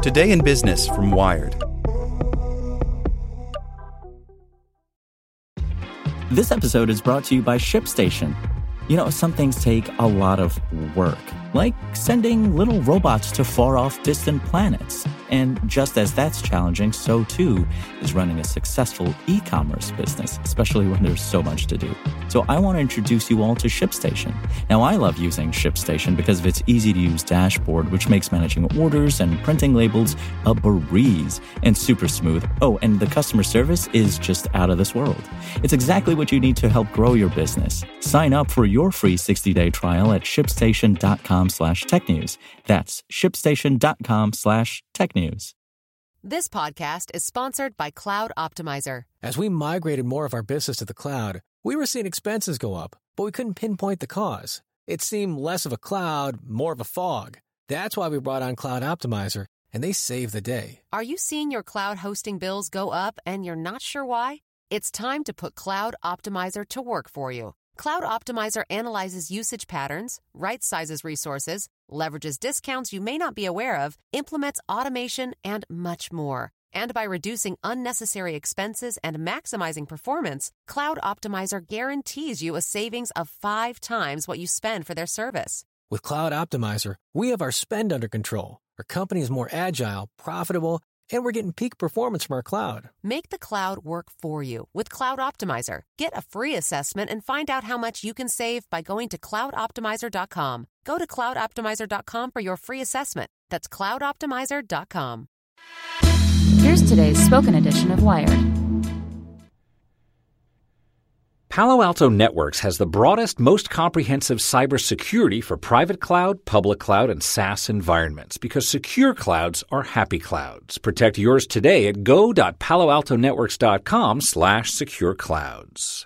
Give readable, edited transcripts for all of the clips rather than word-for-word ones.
Today in Business from Wired. This episode is brought to you by ShipStation. You know, some things take a lot of work, like sending little robots to far-off distant planets. And just as that's challenging, so too is running a successful e-commerce business, especially when there's so much to do. So I want to introduce you all to ShipStation. Now, I love using ShipStation because of its easy-to-use dashboard, which makes managing orders and printing labels a breeze and super smooth. Oh, and the customer service is just out of this world. It's exactly what you need to help grow your business. Sign up for your free 60-day trial at shipstation.com/technews. That's shipstation.com/technews. This podcast is sponsored by Cloud Optimizer. As we migrated more of our business to the cloud, we were seeing expenses go up, but we couldn't pinpoint the cause. It seemed less of a cloud, more of a fog. That's why we brought on Cloud Optimizer, and they saved the day. Are you seeing your cloud hosting bills go up and you're not sure why? It's time to put Cloud Optimizer to work for you. Cloud Optimizer analyzes usage patterns, right-sizes resources, leverages discounts you may not be aware of, implements automation, and much more. And by reducing unnecessary expenses and maximizing performance, Cloud Optimizer guarantees you a savings of 5 times what you spend for their service. With Cloud Optimizer, we have our spend under control. Our company is more agile, profitable, and we're getting peak performance from our cloud. Make the cloud work for you with Cloud Optimizer. Get a free assessment and find out how much you can save by going to cloudoptimizer.com. Go to cloudoptimizer.com for your free assessment. That's cloudoptimizer.com. Here's today's spoken edition of Wired. Palo Alto Networks has the broadest, most comprehensive cybersecurity for private cloud, public cloud, and SaaS environments because secure clouds are happy clouds. Protect yours today at go.paloaltonetworks.com/secure clouds.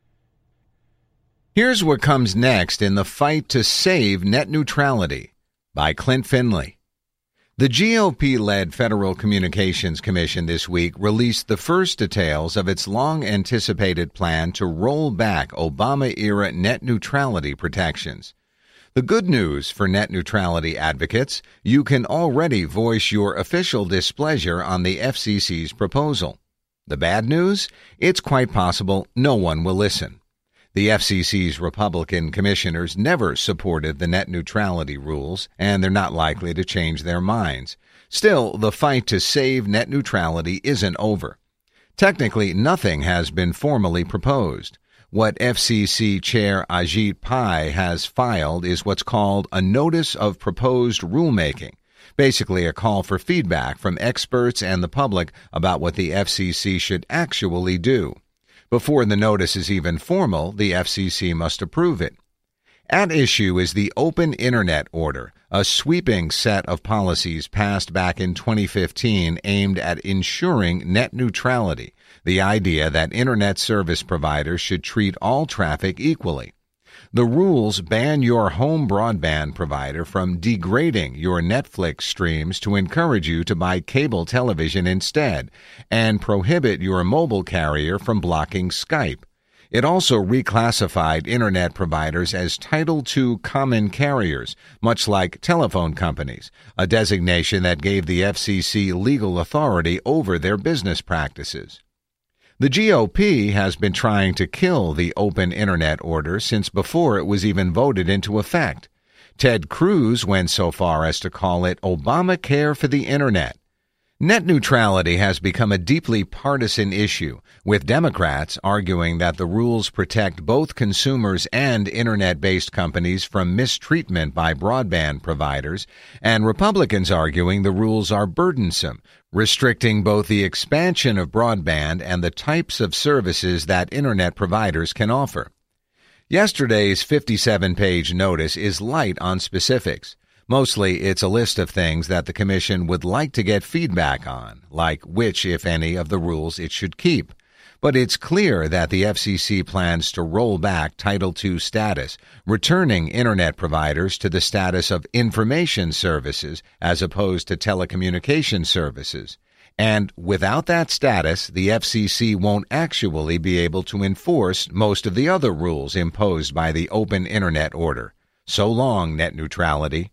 Here's what comes next in the fight to save net neutrality by Clint Finley. The GOP-led Federal Communications Commission this week released the first details of its long-anticipated plan to roll back Obama-era net neutrality protections. The good news for net neutrality advocates, you can already voice your official displeasure on the FCC's proposal. The bad news? It's quite possible no one will listen. The FCC's Republican commissioners never supported the net neutrality rules, and they're not likely to change their minds. Still, the fight to save net neutrality isn't over. Technically, nothing has been formally proposed. What FCC Chair Ajit Pai has filed is what's called a Notice of Proposed Rulemaking, basically a call for feedback from experts and the public about what the FCC should actually do. Before the notice is even formal, the FCC must approve it. At issue is the Open Internet Order, a sweeping set of policies passed back in 2015 aimed at ensuring net neutrality, the idea that Internet service providers should treat all traffic equally. The rules ban your home broadband provider from degrading your Netflix streams to encourage you to buy cable television instead, and prohibit your mobile carrier from blocking Skype. It also reclassified Internet providers as Title II common carriers, much like telephone companies, a designation that gave the FCC legal authority over their business practices. The GOP has been trying to kill the Open Internet Order since before it was even voted into effect. Ted Cruz went so far as to call it Obamacare for the Internet. Net neutrality has become a deeply partisan issue, with Democrats arguing that the rules protect both consumers and Internet-based companies from mistreatment by broadband providers, and Republicans arguing the rules are burdensome, restricting both the expansion of broadband and the types of services that Internet providers can offer. Yesterday's 57-page notice is light on specifics. Mostly, it's a list of things that the Commission would like to get feedback on, like which, if any, of the rules it should keep. But it's clear that the FCC plans to roll back Title II status, returning Internet providers to the status of information services as opposed to telecommunication services. And without that status, the FCC won't actually be able to enforce most of the other rules imposed by the Open Internet Order. So long, net neutrality.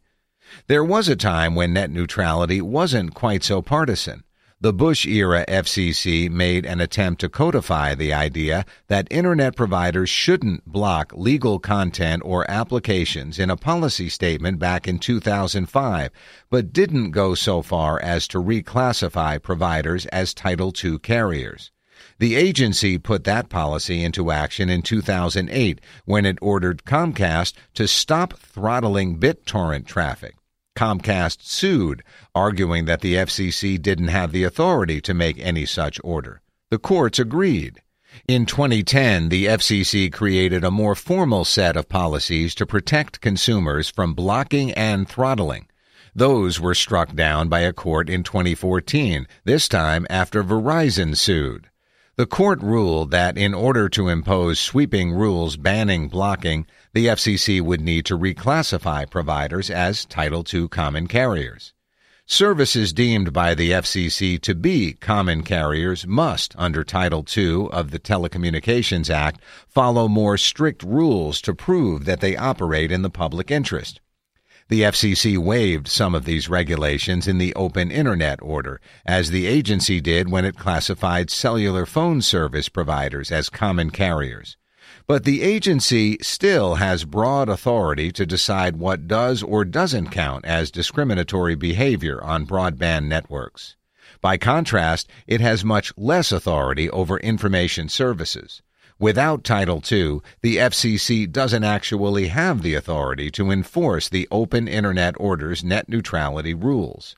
There was a time when net neutrality wasn't quite so partisan. The Bush-era FCC made an attempt to codify the idea that Internet providers shouldn't block legal content or applications in a policy statement back in 2005, but didn't go so far as to reclassify providers as Title II carriers. The agency put that policy into action in 2008 when it ordered Comcast to stop throttling BitTorrent traffic. Comcast sued, arguing that the FCC didn't have the authority to make any such order. The courts agreed. In 2010, the FCC created a more formal set of policies to protect consumers from blocking and throttling. Those were struck down by a court in 2014, this time after Verizon sued. The court ruled that in order to impose sweeping rules banning blocking, the FCC would need to reclassify providers as Title II common carriers. Services deemed by the FCC to be common carriers must, under Title II of the Telecommunications Act, follow more strict rules to prove that they operate in the public interest. The FCC waived some of these regulations in the Open Internet order, as the agency did when it classified cellular phone service providers as common carriers. But the agency still has broad authority to decide what does or doesn't count as discriminatory behavior on broadband networks. By contrast, it has much less authority over information services. Without Title II, the FCC doesn't actually have the authority to enforce the Open Internet Order's net neutrality rules.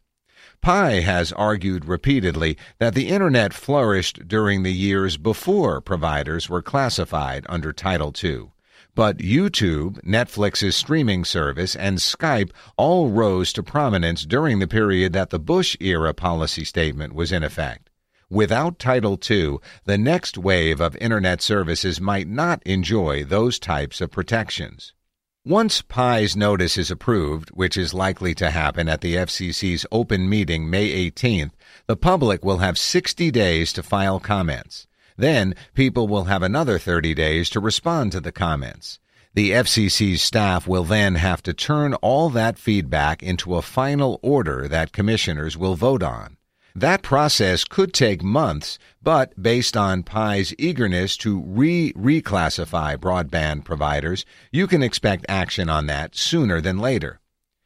Pi has argued repeatedly that the Internet flourished during the years before providers were classified under Title II. But YouTube, Netflix's streaming service, and Skype all rose to prominence during the period that the Bush-era policy statement was in effect. Without Title II, the next wave of Internet services might not enjoy those types of protections. Once Pi's notice is approved, which is likely to happen at the FCC's open meeting May 18th, the public will have 60 days to file comments. Then, people will have another 30 days to respond to the comments. The FCC's staff will then have to turn all that feedback into a final order that commissioners will vote on. That process could take months, but based on Pi's eagerness to reclassify broadband providers, you can expect action on that sooner than later.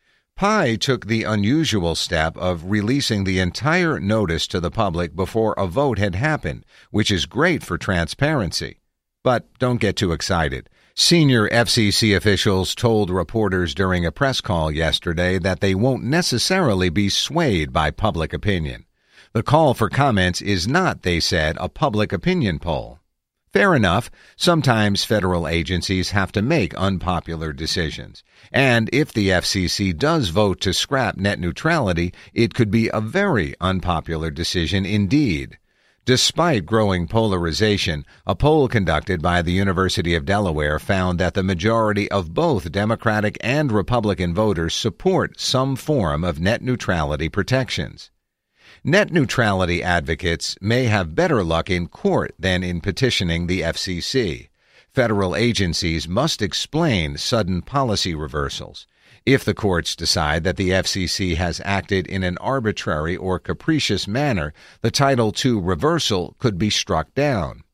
Pi took the unusual step of releasing the entire notice to the public before a vote had happened, which is great for transparency. But don't get too excited. Senior FCC officials told reporters during a press call yesterday that they won't necessarily be swayed by public opinion. The call for comments is not, they said, a public opinion poll. Fair enough. Sometimes federal agencies have to make unpopular decisions. And if the FCC does vote to scrap net neutrality, it could be a very unpopular decision indeed. Despite growing polarization, a poll conducted by the University of Delaware found that the majority of both Democratic and Republican voters support some form of net neutrality protections. Net neutrality advocates may have better luck in court than in petitioning the FCC. Federal agencies must explain sudden policy reversals. If the courts decide that the FCC has acted in an arbitrary or capricious manner, the Title II reversal could be struck down.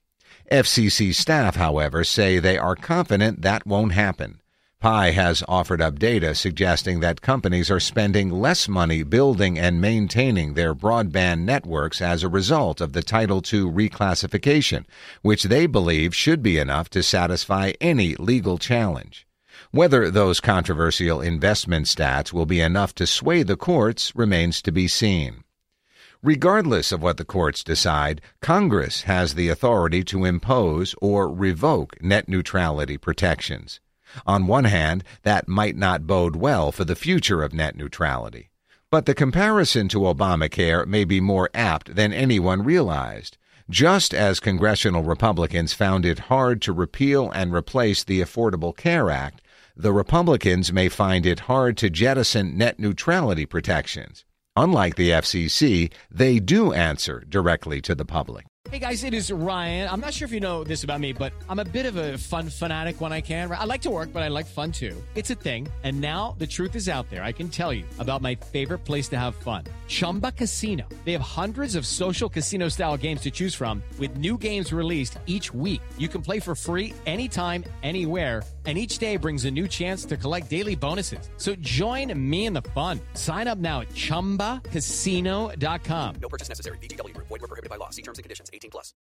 FCC staff, however, say they are confident that won't happen. Pi has offered up data suggesting that companies are spending less money building and maintaining their broadband networks as a result of the Title II reclassification, which they believe should be enough to satisfy any legal challenge. Whether those controversial investment stats will be enough to sway the courts remains to be seen. Regardless of what the courts decide, Congress has the authority to impose or revoke net neutrality protections. On one hand, that might not bode well for the future of net neutrality. But the comparison to Obamacare may be more apt than anyone realized. Just as congressional Republicans found it hard to repeal and replace the Affordable Care Act, the Republicans may find it hard to jettison net neutrality protections. Unlike the FCC, they do answer directly to the public. Hey guys, it is Ryan. I'm not sure if you know this about me, but I'm a bit of a fun fanatic when I can. I like to work, but I like fun too. It's a thing. And now the truth is out there. I can tell you about my favorite place to have fun. Chumba Casino. They have hundreds of social casino style games to choose from with new games released each week. You can play for free anytime, anywhere. And each day brings a new chance to collect daily bonuses. So join me in the fun. Sign up now at ChumbaCasino.com. No purchase necessary. VGW Group. Void where prohibited by law. See terms and conditions. 18+.